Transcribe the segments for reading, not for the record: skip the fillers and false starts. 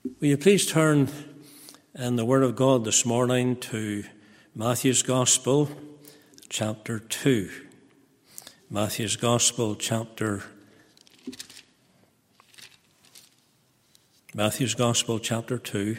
Will you please turn in the Word of God this morning to Matthew's Gospel, chapter 2. Matthew's Gospel, chapter 2.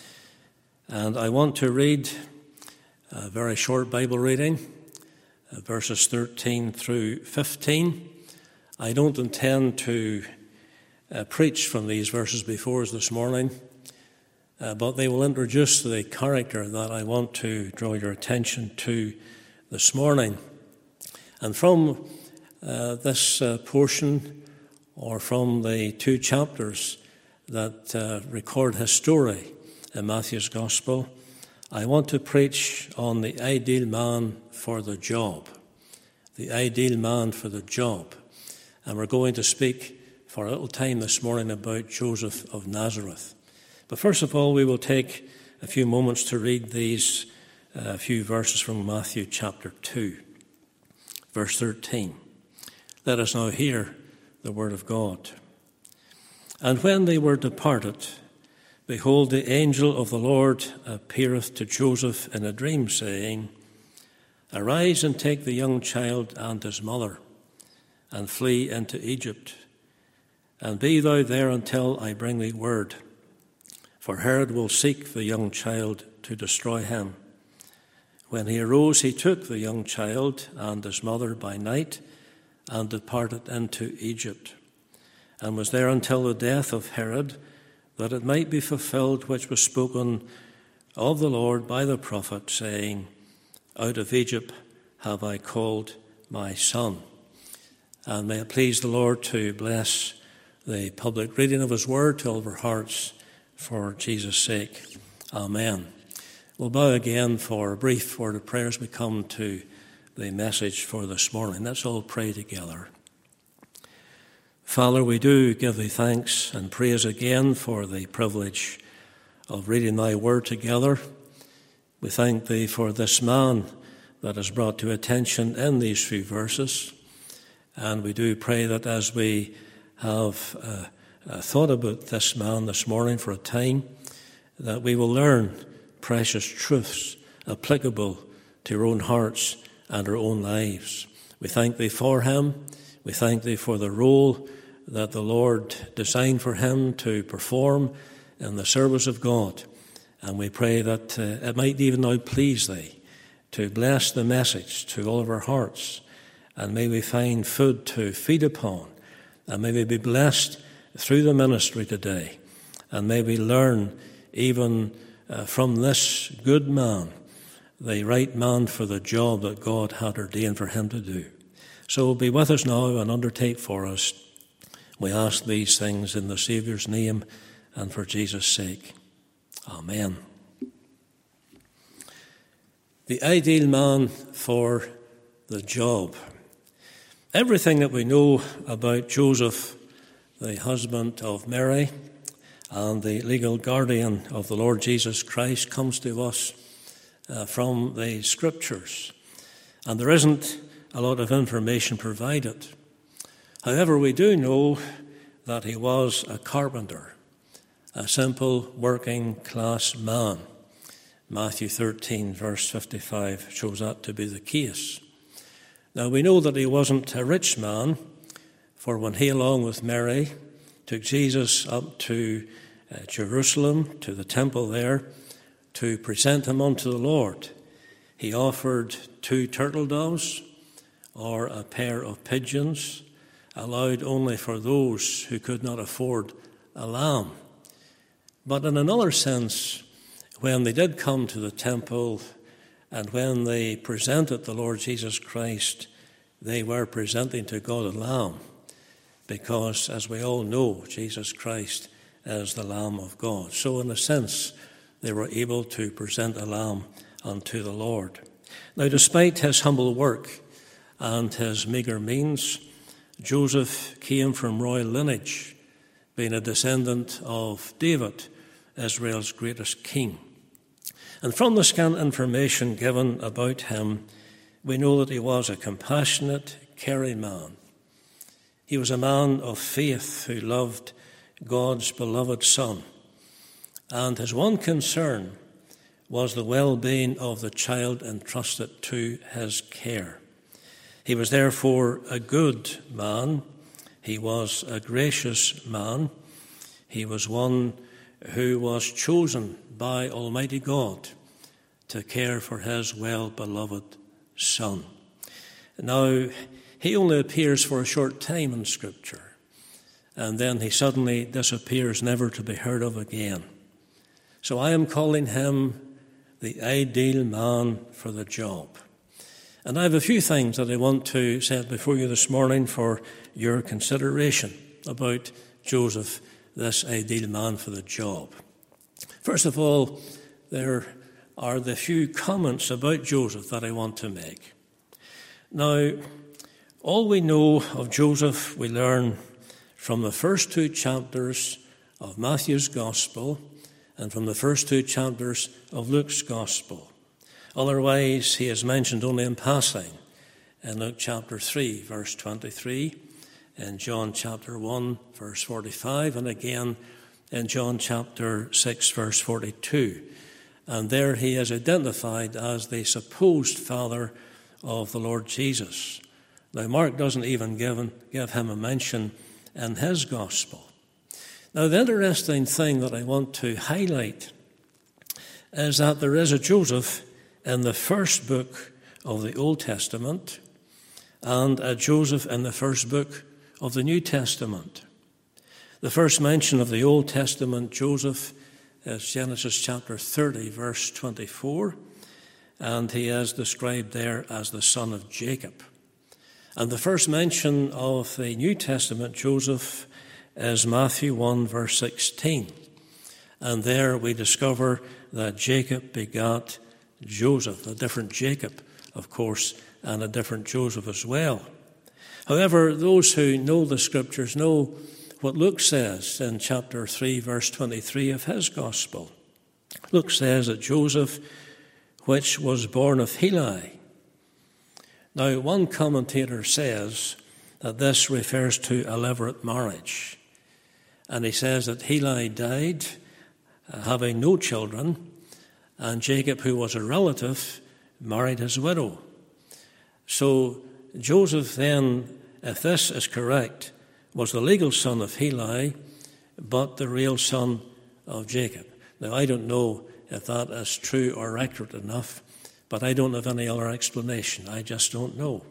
And I want to read a very short Bible reading, verses 13 through 15. I don't intend to preach from these verses before us this morning, but they will introduce the character that I want to draw your attention to this morning. And from this portion, or from the two chapters that record his story in Matthew's Gospel, I want to preach on the ideal man for the job. The ideal man for the job. And we're going to speak for a little time this morning about Joseph of Nazareth. But first of all, we will take a few moments to read these few verses from Matthew chapter 2, verse 13. Let us now hear the word of God. And when they were departed, behold, the angel of the Lord appeareth to Joseph in a dream, saying, Arise and take the young child and his mother, and flee into Egypt, and be thou there until I bring thee word. For Herod will seek the young child to destroy him. When he arose, he took the young child and his mother by night, and departed into Egypt, and was there until the death of Herod, that it might be fulfilled which was spoken of the Lord by the prophet, saying, Out of Egypt have I called my son. And may it please the Lord to bless the public reading of his word to all of our hearts for Jesus' sake. Amen. We'll bow again for a brief word of prayer as we come to the message for this morning. Let's all pray together. Father, we do give thee thanks and praise again for the privilege of reading thy word together. We thank thee for this man that is brought to attention in these few verses. And we do pray that as we have thought about this man this morning for a time, that we will learn precious truths applicable to our own hearts and our own lives. We thank thee for him. We thank thee for the role that the Lord designed for him to perform in the service of God. And we pray that it might even now please thee to bless the message to all of our hearts. And may we find food to feed upon. And may we be blessed through the ministry today. And may we learn even from this good man, the right man for the job that God had ordained for him to do. So be with us now and undertake for us. We ask these things in the Saviour's name and for Jesus' sake. Amen. The ideal man for the job. Everything that we know about Joseph, the husband of Mary and the legal guardian of the Lord Jesus Christ, comes to us from the Scriptures. And there isn't a lot of information provided. However, we do know that he was a carpenter, a simple working class man. Matthew 13, verse 55 shows that to be the case. Now, we know that he wasn't a rich man, for when he, along with Mary, took Jesus up to Jerusalem, to the temple there, to present him unto the Lord, he offered 2 turtle doves or a pair of pigeons, allowed only for those who could not afford a lamb. But in another sense, when they did come to the temple and when they presented the Lord Jesus Christ, they were presenting to God a lamb, because, as we all know, Jesus Christ is the Lamb of God. So in a sense, they were able to present a lamb unto the Lord. Now, despite his humble work and his meagre means, Joseph came from royal lineage, being a descendant of David, Israel's greatest king. And from the scant information given about him, we know that he was a compassionate, caring man. He was a man of faith who loved God's beloved Son. and his one concern was the well-being of the child entrusted to his care. He was therefore a good man. He was a gracious man. He was one who was chosen by Almighty God to care for his well-beloved son. Now, he only appears for a short time in Scripture, and then he suddenly disappears, never to be heard of again. So I am calling him the ideal man for the job. And I have a few things that I want to set before you this morning for your consideration about Joseph, this ideal man for the job. First of all, there are the few comments about Joseph that I want to make. Now, all we know of Joseph we learn from the first 2 chapters of Matthew's Gospel and from the first 2 chapters of Luke's Gospel. Otherwise, he is mentioned only in passing in Luke chapter 3, verse 23, in John chapter 1, verse 45, and again in John chapter 6, verse 42. And there he is identified as the supposed father of the Lord Jesus. Now, Mark doesn't even give him a mention in his Gospel. Now, the interesting thing that I want to highlight is that there is a Joseph in the first book of the Old Testament and a Joseph in the first book of the New Testament. The first mention of the Old Testament Joseph is Genesis chapter 30, verse 24, and he is described there as the son of Jacob. And the first mention of the New Testament Joseph is Matthew 1, verse 16. And there we discover that Jacob begat Joseph, a different Jacob, of course, and a different Joseph as well. However, those who know the Scriptures know what Luke says in chapter 3, verse 23 of his Gospel. Luke says that Joseph, which was born of Heli. Now, one commentator says that this refers to a levirate marriage. And he says that Heli died having no children, and Jacob, who was a relative, married his widow. So Joseph then, if this is correct, was the legal son of Heli, but the real son of Jacob. Now, I don't know if that is true or accurate enough, but I don't have any other explanation. I just don't know.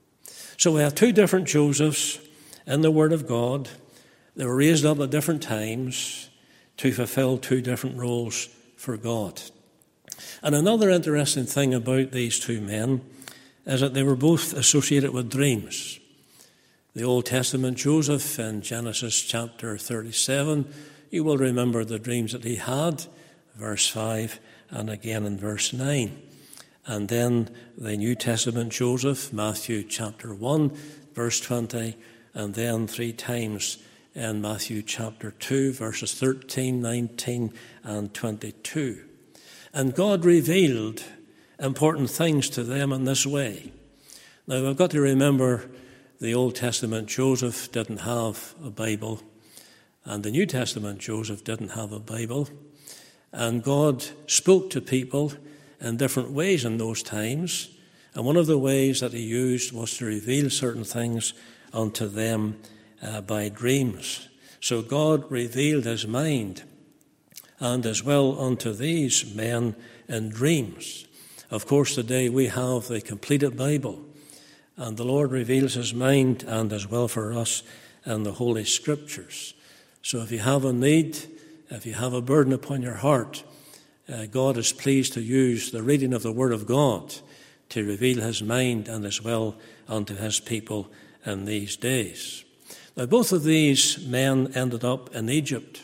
So we have 2 different Josephs in the Word of God. They were raised up at different times to fulfill 2 different roles for God. And another interesting thing about these 2 men is that they were both associated with dreams. The Old Testament Joseph in Genesis chapter 37, you will remember the dreams that he had, verse 5, and again in verse 9. And then the New Testament Joseph, Matthew chapter 1, verse 20, and then 3 times in Matthew chapter 2, verses 13, 19, and 22. And God revealed important things to them in this way. Now, we've got to remember the Old Testament Joseph didn't have a Bible, and the New Testament Joseph didn't have a Bible. And God spoke to people in different ways in those times. And one of the ways that he used was to reveal certain things unto them by dreams. So God revealed his mind and his will unto these men in dreams. Of course, today we have the completed Bible, and the Lord reveals his mind and his will for us in the Holy Scriptures. So if you have a need, if you have a burden upon your heart, God is pleased to use the reading of the Word of God to reveal his mind and his will unto his people in these days. Now, both of these men ended up in Egypt.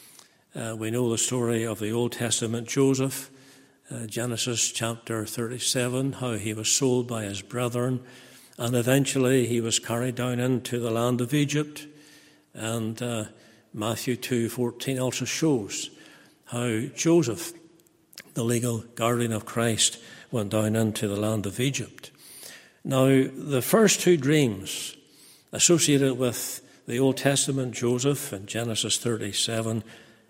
We know the story of the Old Testament Joseph, Genesis chapter 37, how he was sold by his brethren, and eventually he was carried down into the land of Egypt. And Matthew 2:14 also shows how Joseph, the legal guardian of Christ, went down into the land of Egypt. Now, the first 2 dreams associated with the Old Testament Joseph in Genesis 37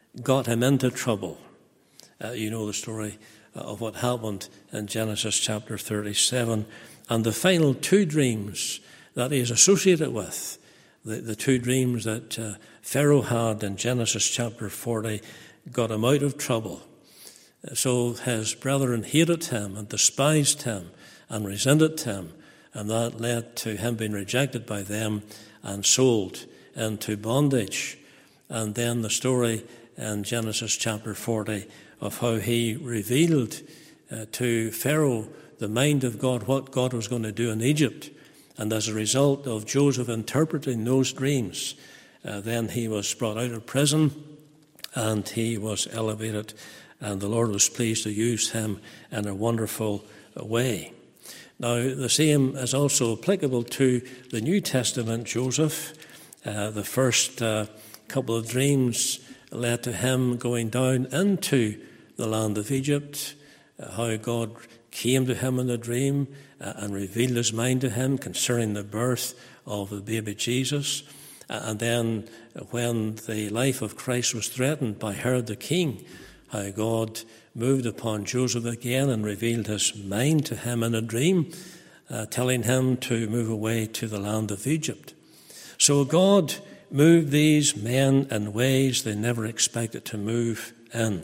got him into trouble. You know the story of what happened in Genesis chapter 37. And the final two dreams that he is associated with, the two dreams that Pharaoh had in Genesis chapter 40, got him out of trouble. So his brethren hated him and despised him and resented him, and that led to him being rejected by them and sold into bondage. And then the story in Genesis chapter 40 of how he revealed to Pharaoh the mind of God, what God was going to do in Egypt. And as a result of Joseph interpreting those dreams, then he was brought out of prison and he was elevated, and the Lord was pleased to use him in a wonderful way. Now, the same is also applicable to the New Testament Joseph. The first couple of dreams led to him going down into the land of Egypt, how God came to him in a dream and revealed his mind to him concerning the birth of the baby Jesus. And then when the life of Christ was threatened by Herod the king, how God moved upon Joseph again and revealed his mind to him in a dream, telling him to move away to the land of Egypt. So God moved these men in ways they never expected to move in.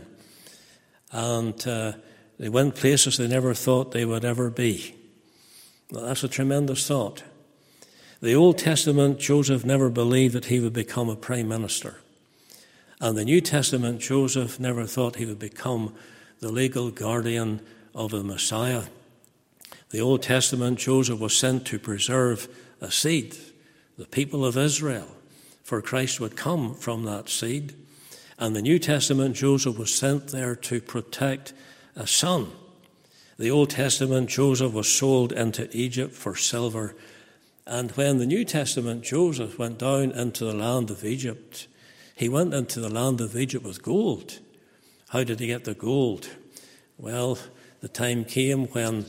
And they went places they never thought they would ever be. Well, that's a tremendous thought. The Old Testament, Joseph never believed that he would become a prime minister. And the New Testament, Joseph never thought he would become the legal guardian of the Messiah. The Old Testament, Joseph was sent to preserve a seed, the people of Israel, for Christ would come from that seed. And the New Testament, Joseph was sent there to protect a son. The Old Testament, Joseph was sold into Egypt for silver. And when the New Testament, Joseph went down into the land of Egypt, he went into the land of Egypt with gold. How did he get the gold? Well, the time came when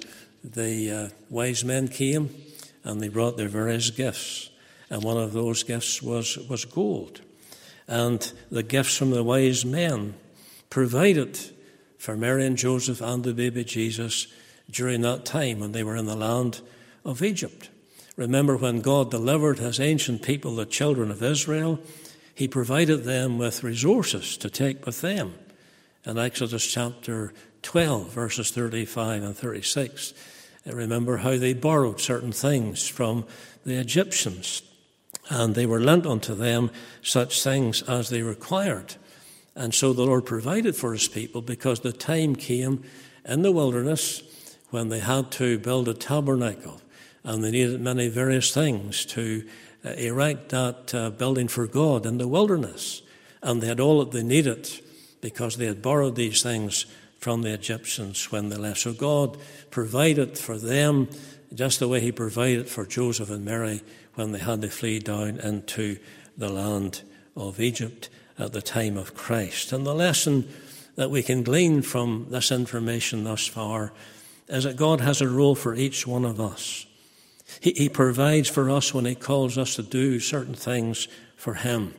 the wise men came and they brought their various gifts. And one of those gifts was gold. And the gifts from the wise men provided for Mary and Joseph and the baby Jesus during that time when they were in the land of Egypt. Remember, when God delivered his ancient people, the children of Israel, he provided them with resources to take with them. In Exodus chapter 12, verses 35 and 36, remember how they borrowed certain things from the Egyptians, and they were lent unto them such things as they required. And so the Lord provided for his people, because the time came in the wilderness when they had to build a tabernacle, and they needed many various things to erect that building for God in the wilderness. And they had all that they needed because they had borrowed these things from the Egyptians when they left. So God provided for them just the way he provided for Joseph and Mary when they had to flee down into the land of Egypt at the time of Christ. And the lesson that we can glean from this information thus far is that God has a role for each one of us. He provides for us when he calls us to do certain things for him.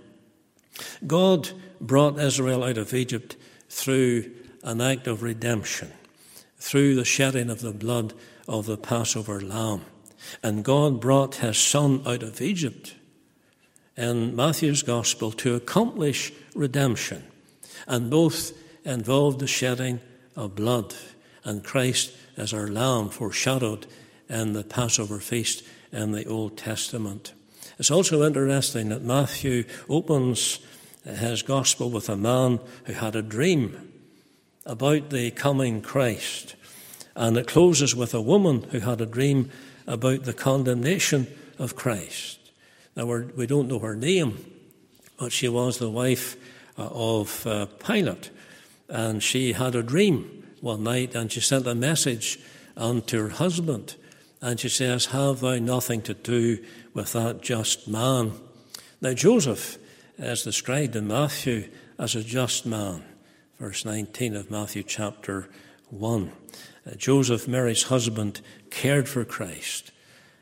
God brought Israel out of Egypt through an act of redemption, through the shedding of the blood of the Passover lamb. And God brought his Son out of Egypt in Matthew's Gospel to accomplish redemption. And both involved the shedding of blood. And Christ as our lamb foreshadowed in the Passover feast in the Old Testament. It's also interesting that Matthew opens his Gospel with a man who had a dream about the coming Christ. And it closes with a woman who had a dream about the condemnation of Christ. Now, we don't know her name, but she was the wife of Pilate. And she had a dream one night, and she sent a message unto her husband. And she says, "Have thou nothing to do with that just man?" Now, Joseph is described in Matthew as a just man. Verse 19 of Matthew chapter 1. Joseph, Mary's husband, cared for Christ.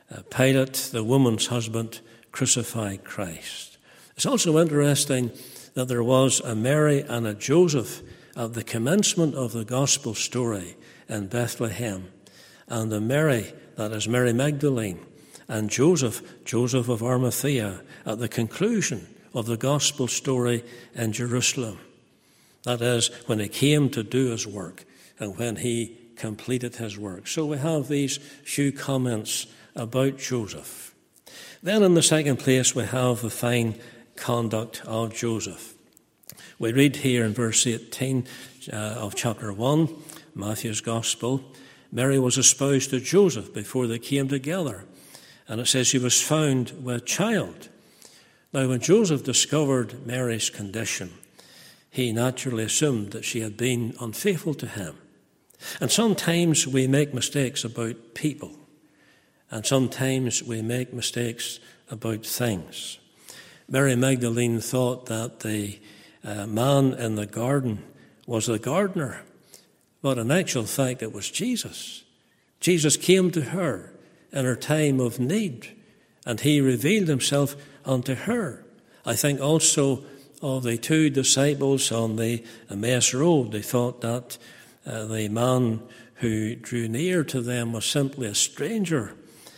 Pilate, the woman's husband, crucified Christ. It's also interesting that there was a Mary and a Joseph at the commencement of the gospel story in Bethlehem, and a Mary, that is Mary Magdalene, and Joseph of Arimathea, at the conclusion of the gospel story in Jerusalem. That is, when he came to do his work and when he completed his work. So we have these few comments about Joseph. Then in the second place we have the fine conduct of Joseph. We read here in verse 18 of chapter 1, Matthew's Gospel, Mary was espoused to Joseph before they came together. And it says she was found with child. Now, when Joseph discovered Mary's condition, he naturally assumed that she had been unfaithful to him. And sometimes we make mistakes about people. And sometimes we make mistakes about things. Mary Magdalene thought that the man in the garden was the gardener. But in actual fact, it was Jesus. Jesus came to her in her time of need, and he revealed himself unto her. I think also of the two disciples on the Emmaus Road. They thought that the man who drew near to them was simply a stranger.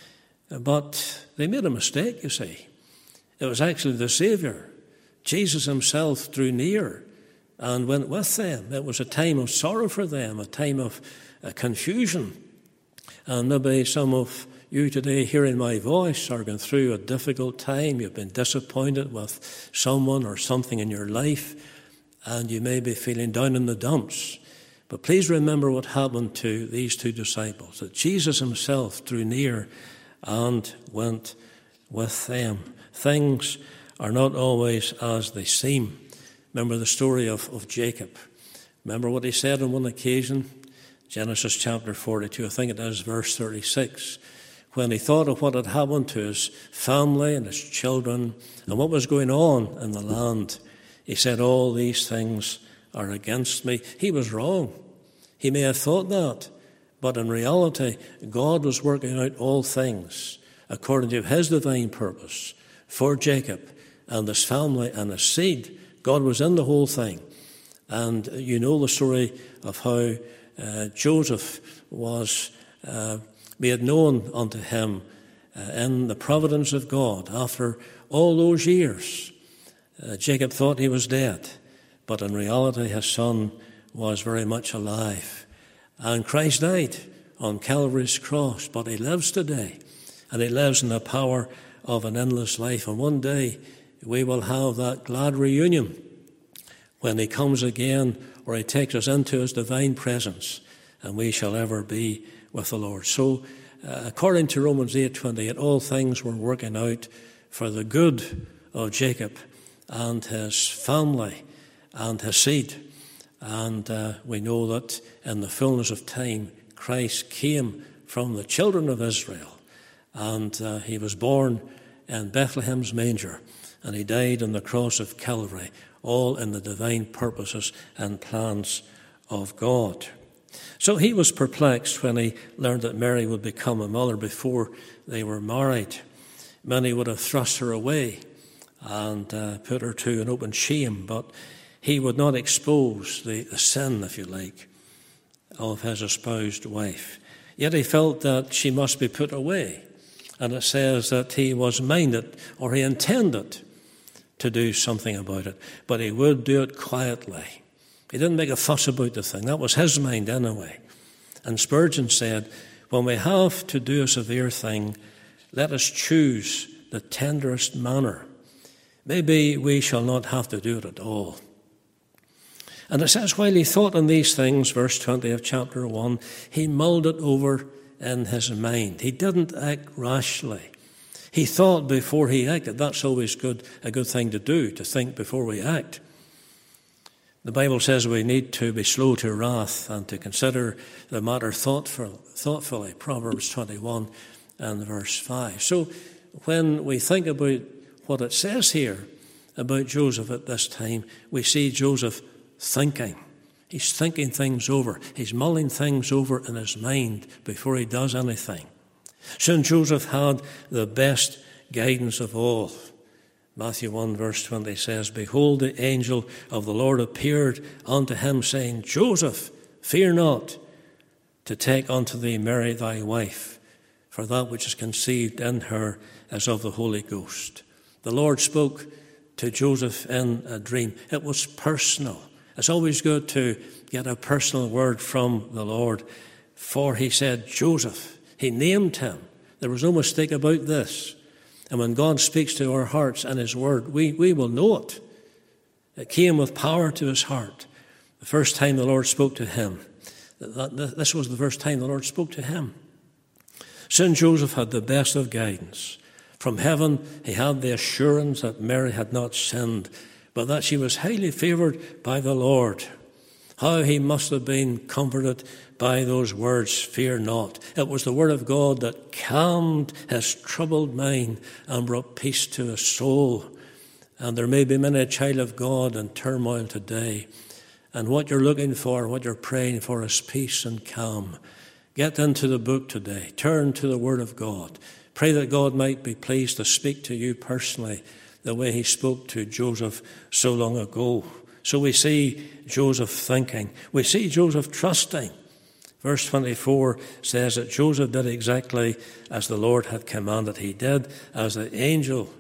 But they made a mistake, you see. It was actually the Saviour. Jesus himself drew near and went with them. It was a time of sorrow for them, a time of confusion. And maybe some of you today hearing my voice are going through a difficult time. You've been disappointed with someone or something in your life, and you may be feeling down in the dumps. But please remember what happened to these two disciples, that Jesus himself drew near and went with them. Things are not always as they seem. Remember the story of Jacob. Remember what he said on one occasion? Genesis chapter 42, I think it is, verse 36. When he thought of what had happened to his family and his children and what was going on in the land, he said, all these things are against me. He was wrong. He may have thought that, but in reality, God was working out all things according to his divine purpose for Jacob and his family and his seed. God was in the whole thing. And you know the story of how Joseph was made known unto him in the providence of God. After all those years, Jacob thought he was dead, but in reality his son was very much alive. And Christ died on Calvary's cross, but he lives today, and he lives in the power of an endless life. And one day we will have that glad reunion when he comes again, or he takes us into his divine presence, and we shall ever be with the Lord. So, according to Romans 8:28, all things were working out for the good of Jacob and his family and his seed. And we know that in the fullness of time, Christ came from the children of Israel, and he was born in Bethlehem's manger, and he died on the cross of Calvary, all in the divine purposes and plans of God. So he was perplexed when he learned that Mary would become a mother before they were married. Many would have thrust her away and put her to an open shame, but he would not expose the sin, if you like, of his espoused wife. Yet he felt that she must be put away. And it says that he was minded, or he intended, to do something about it. But he would do it quietly. He didn't make a fuss about the thing. That was his mind anyway. And Spurgeon said, when we have to do a severe thing, let us choose the tenderest manner. Maybe we shall not have to do it at all. And it says, while he thought on these things, verse 20 of chapter 1, he mulled it over in his mind. He didn't act rashly. He thought before he acted. That's always a good thing to do, to think before we act. The Bible says we need to be slow to wrath and to consider the matter thoughtfully, Proverbs 21 and verse 5. So when we think about what it says here about Joseph at this time, we see Joseph thinking. He's thinking things over. He's mulling things over in his mind before he does anything. Soon Joseph had the best guidance of all. Matthew 1 verse 20 says, "Behold, the angel of the Lord appeared unto him, saying, Joseph, fear not to take unto thee Mary thy wife, for that which is conceived in her is of the Holy Ghost." The Lord spoke to Joseph in a dream. It was personal. It's always good to get a personal word from the Lord. For he said, Joseph, he named him. There was no mistake about this. And when God speaks to our hearts and his word, we will know it. It came with power to his heart. The first time the Lord spoke to him, this was the first time the Lord spoke to him. Soon Joseph had the best of guidance. From heaven, he had the assurance that Mary had not sinned, but that she was highly favored by the Lord. How he must have been comforted by those words, fear not. It was the word of God that calmed his troubled mind and brought peace to his soul. And there may be many a child of God in turmoil today. And what you're looking for, what you're praying for is peace and calm. Get into the book today. Turn to the word of God. Pray that God might be pleased to speak to you personally the way he spoke to Joseph so long ago. So we see Joseph thinking. We see Joseph trusting. Verse 24 says that Joseph did exactly as the Lord had commanded. He did as the angel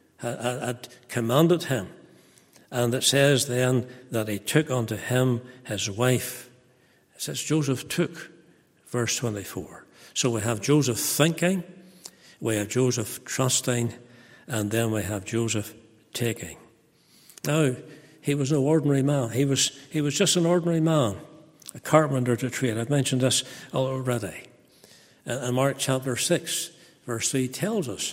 had commanded him. And it says then that he took unto him his wife. It says Joseph took, verse 24. So we have Joseph thinking, we have Joseph trusting, and then we have Joseph taking. Now, he was no ordinary man. He was just an ordinary man, a carpenter to trade. I've mentioned this already. And Mark chapter 6, verse 3 tells us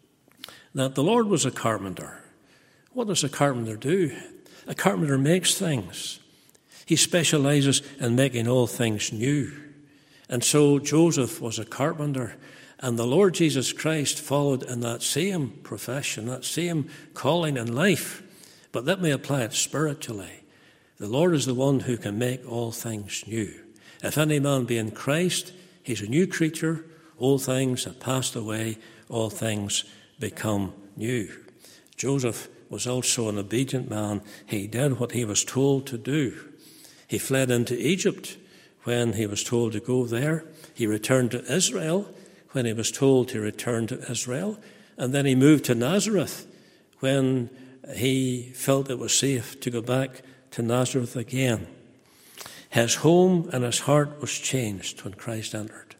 that the Lord was a carpenter. What does a carpenter do? A carpenter makes things. He specializes in making all things new. And so Joseph was a carpenter, and the Lord Jesus Christ followed in that same profession, that same calling in life. But let me apply it spiritually. The Lord is the one who can make all things new. If any man be in Christ, he's a new creature. All things have passed away, all things become new. Joseph was also an obedient man. He did what he was told to do. He fled into Egypt when he was told to go there. He returned to Israel when he was told to return to Israel. And then he moved to Nazareth when he felt it was safe to go back to Nazareth again. His home and his heart was changed when Christ entered.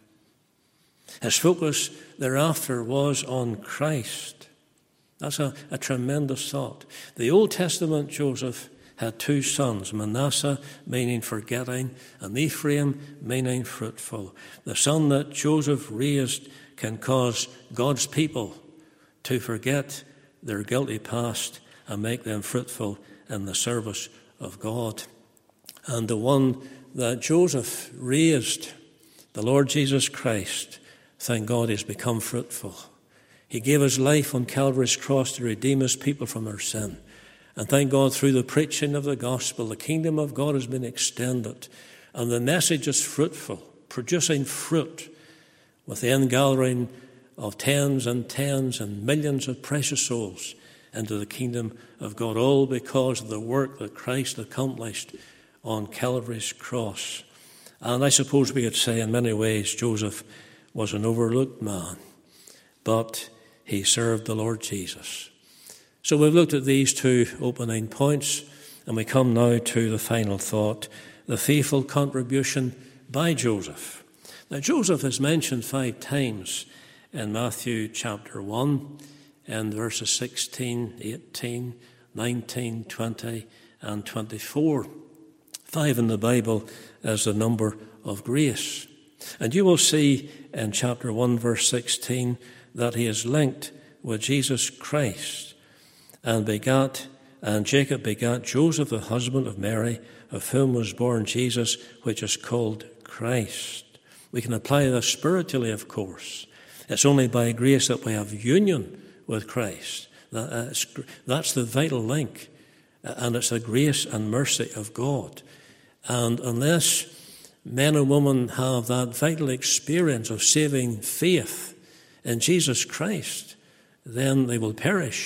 His focus thereafter was on Christ. That's a tremendous thought. The Old Testament Joseph had two sons, Manasseh, meaning forgetting, and Ephraim, meaning fruitful. The son that Joseph raised can cause God's people to forget their guilty past and make them fruitful in the service of God. And the one that Joseph raised, the Lord Jesus Christ, thank God, has become fruitful. He gave his life on Calvary's cross to redeem his people from their sin. And thank God, through the preaching of the gospel, the kingdom of God has been extended. And the message is fruitful, producing fruit with the ingathering of tens and millions of precious souls into the kingdom of God, all because of the work that Christ accomplished on Calvary's cross. And I suppose we could say in many ways Joseph was an overlooked man, but he served the Lord Jesus. So we've looked at these two opening points, and we come now to the final thought, the faithful contribution by Joseph. Now, Joseph is mentioned 5 times in Matthew chapter 1, in verses 16, 18, 19, 20, and 24. 5 in the Bible as the number of grace. And you will see in chapter 1, verse 16, that he is linked with Jesus Christ. And Jacob begat Joseph, the husband of Mary, of whom was born Jesus, which is called Christ. We can apply this spiritually, of course. It's only by grace that we have union with Christ. That's the vital link. And it's the grace and mercy of God. And unless men and women have that vital experience of saving faith in Jesus Christ, then they will perish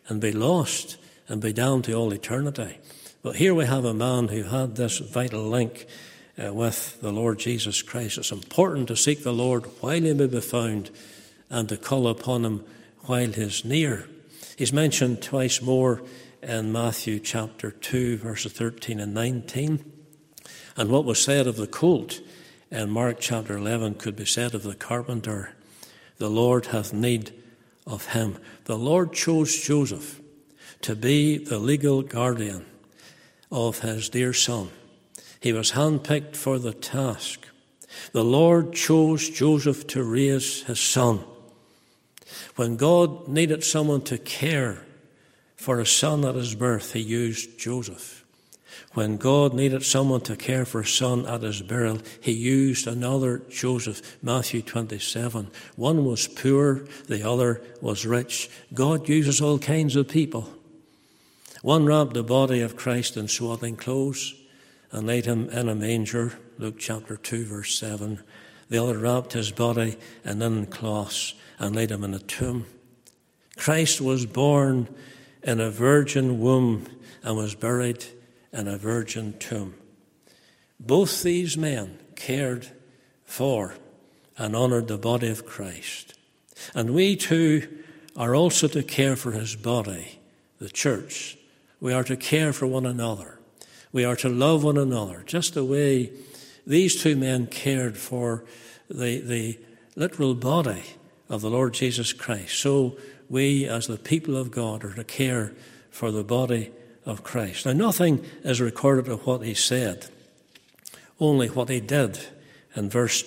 and be lost and be damned to all eternity. But here we have a man who had this vital link with the Lord Jesus Christ. It's important to seek the Lord while he may be found and to call upon him while he is near. He's mentioned twice more in Matthew chapter 2, verses 13 and 19. And what was said of the colt in Mark chapter 11 could be said of the carpenter. The Lord hath need of him. The Lord chose Joseph to be the legal guardian of his dear son. He was handpicked for the task. The Lord chose Joseph to raise his son. When God needed someone to care for his son at his birth, he used Joseph. When God needed someone to care for his son at his burial, he used another Joseph. Matthew 27. One was poor, the other was rich. God uses all kinds of people. One wrapped the body of Christ in swaddling clothes and laid him in a manger, Luke chapter 2, verse 7. The other wrapped his body in linen cloths and laid him in a tomb. Christ was born in a virgin womb and was buried in a virgin tomb. Both these men cared for and honoured the body of Christ. And we too are also to care for his body, the church. We are to care for one another. We are to love one another, just the way these two men cared for the literal body of the Lord Jesus Christ. So we, as the people of God, are to care for the body of Christ. Now, nothing is recorded of what he said, only what he did in verse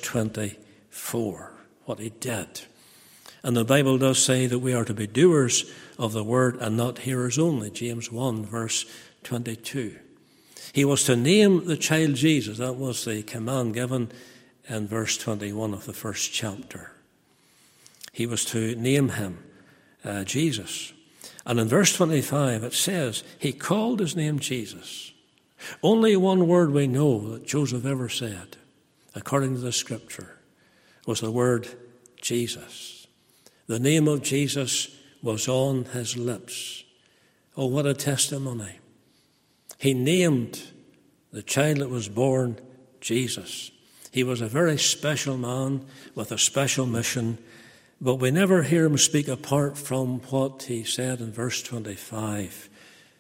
24, what he did. And the Bible does say that we are to be doers of the word and not hearers only, James 1, verse 22. He was to name the child Jesus. That was the command given in verse 21 of the first chapter. He was to name him Jesus. And in verse 25 it says, he called his name Jesus. Only one word we know that Joseph ever said, according to the scripture, was the word Jesus. The name of Jesus was on his lips. Oh, what a testimony. He named the child that was born Jesus. He was a very special man with a special mission. But we never hear him speak apart from what he said in verse 25,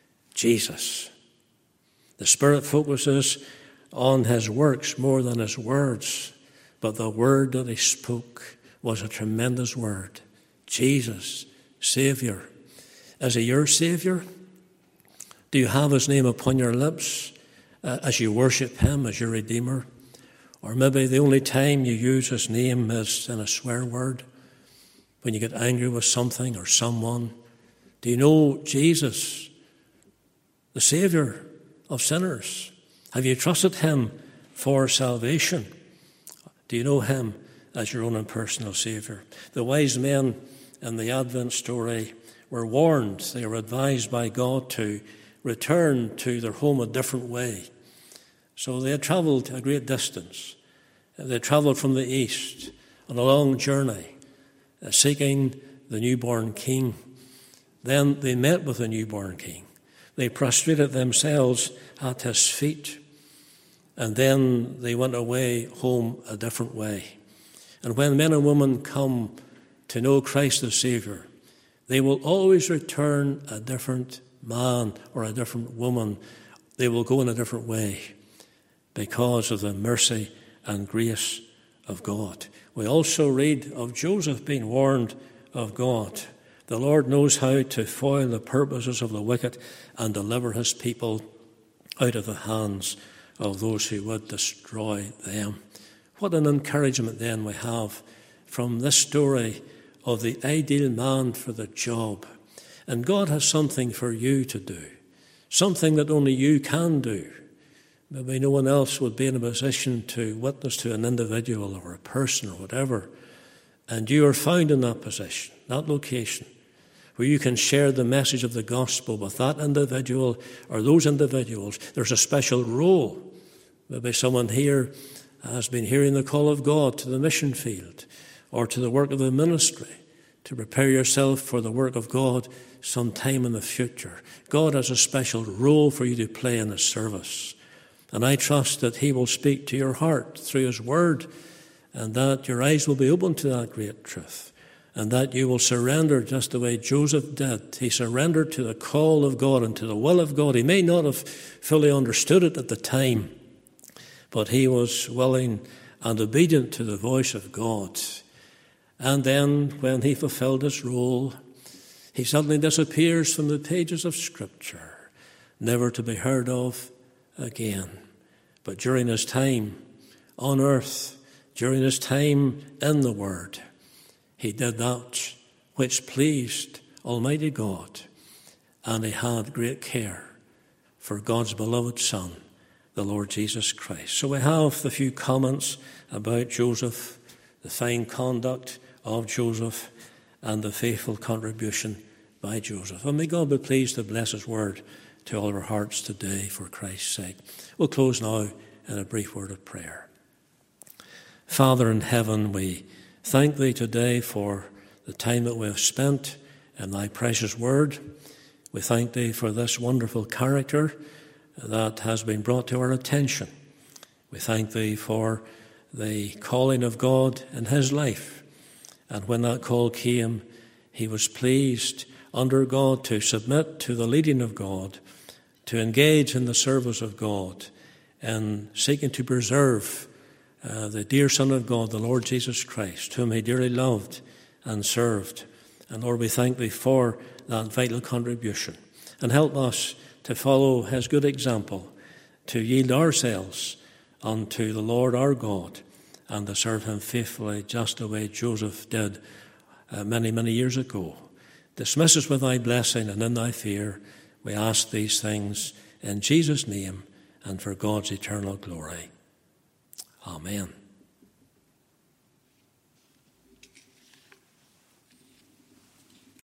Jesus. The Spirit focuses on his works more than his words, but the word that he spoke was a tremendous word. Jesus, Saviour. Is he your Saviour? Do you have his name upon your lips as you worship him as your Redeemer? Or maybe the only time you use his name is in a swear word? When you get angry with something or someone? Do you know Jesus, the Saviour of sinners? Have you trusted him for salvation? Do you know him as your own and personal Saviour? The wise men in the Advent story were warned. They were advised by God to return to their home a different way. So they had travelled a great distance. They travelled from the east on a long journey, seeking the newborn king. Then they met with the newborn king. They prostrated themselves at his feet. And then they went away home a different way. And when men and women come to know Christ the Saviour, they will always return a different man or a different woman. They will go in a different way because of the mercy and grace of God. We also read of Joseph being warned of God. The Lord knows how to foil the purposes of the wicked and deliver his people out of the hands of those who would destroy them. What an encouragement then we have from this story of the ideal man for the job. And God has something for you to do, something that only you can do. Maybe no one else would be in a position to witness to an individual or a person or whatever. And you are found in that position, that location, where you can share the message of the gospel with that individual or those individuals. There's a special role. Maybe someone here has been hearing the call of God to the mission field or to the work of the ministry, to prepare yourself for the work of God sometime in the future. God has a special role for you to play in the service. And I trust that he will speak to your heart through his word, and that your eyes will be open to that great truth, and that you will surrender just the way Joseph did. He surrendered to the call of God and to the will of God. He may not have fully understood it at the time, but he was willing and obedient to the voice of God. And then when he fulfilled his role, he suddenly disappears from the pages of Scripture, never to be heard of again. But during his time on earth, during his time in the Word, he did that which pleased Almighty God, and he had great care for God's beloved Son, the Lord Jesus Christ. So we have the few comments about Joseph, the fine conduct of Joseph, and the faithful contribution by Joseph. And may God be pleased to bless his word to all of our hearts today for Christ's sake. We'll close now in a brief word of prayer. Father in heaven, we thank thee today for the time that we have spent in thy precious word. We thank thee for this wonderful character that has been brought to our attention. We thank thee for the calling of God in his life. And when that call came, he was pleased under God to submit to the leading of God, to engage in the service of God, and seeking to preserve the dear Son of God, the Lord Jesus Christ, whom he dearly loved and served. And Lord, we thank thee for that vital contribution. And help us to follow his good example, to yield ourselves unto the Lord our God, and to serve him faithfully, just the way Joseph did many, many years ago. Dismiss us with thy blessing, and in thy fear we ask these things in Jesus' name and for God's eternal glory. Amen.